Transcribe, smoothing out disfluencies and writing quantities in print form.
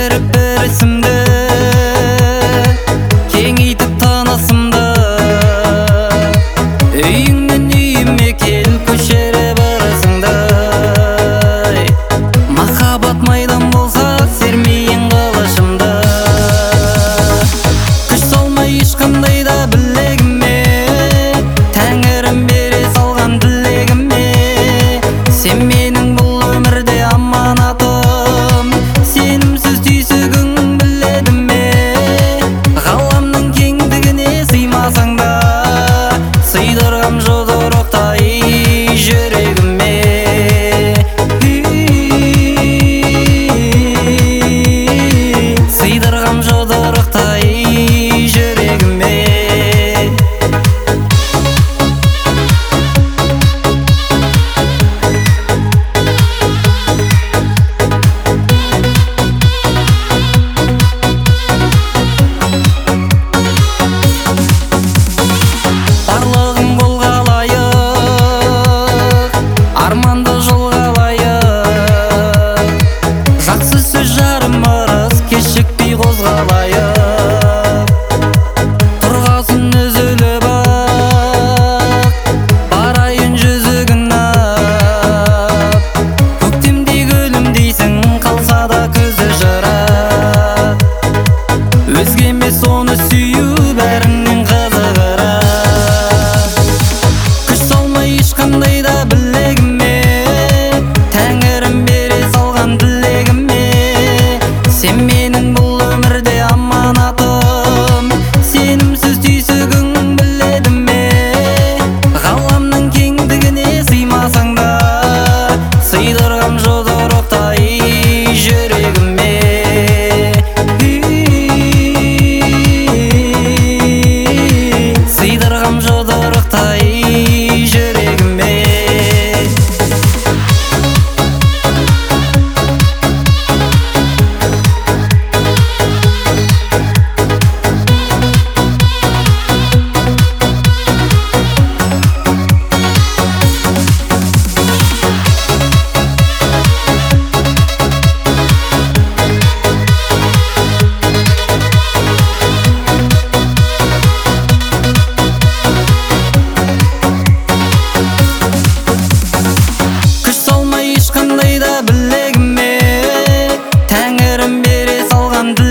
беріп бір ісімді, кеңейтіп танысымды. Үйіңнен үйіме кел, көшері барысыңды. Махаббат майдан болса сермейін қылышымды. Күш салмай ешқандай да білегіме, Тәңірім бере салған тілегіме. Сен менің бұл өмірде аманатым, сенімсіз түйсігің біледі ме? Ғаламның кеңдігіне сыймасаң да, сыйдырғам жұдырықтай жүрегіме. Сыйдырғам жұдырықтай жүрегіме. Барлығың қолға лайық, арманды жолға лайық. Жақсы сөз жарым ырыс, кешікпей қозғалайық. Тұрғасын үзіліп ақ, барайын жүзігін ап. Көктемдей гүлім дейсің, қалса да көзі жырақ. Өзге емес оны сүю бәрінен қызығырақ. Күш салмай ешқандай да білегіме, Тәңірім бере салған тілегіме. Сен менің бұл өмірде аманатым, сенімсіз түйсігің біледі ме? Ғаламның кеңдігіне сыймасаң да, сыйдырғам жұдырықтай жүрегіме. Сыйдырғам жұдырықтай жүрегіме. Күш салмай ешқандай да білегіме, Тәңірім бере салған